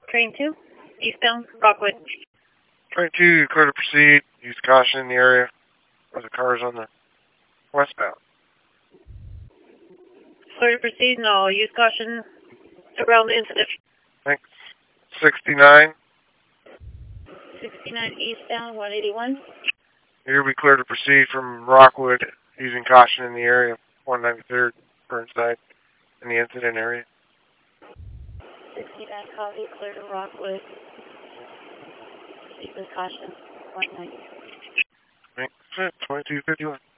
Train 2, eastbound, Rockwood. Train 2, clear to proceed. Use caution in the area where the car is on the westbound. Clear to proceed, and I'll use caution around the incident. Thanks. 69. 69 eastbound, 181. Here we clear to proceed from Rockwood, using caution in the area, 193rd Burnside, in the incident area. 69 copy, clear to Rockwood. Proceed with caution, 190. Thanks. 2251.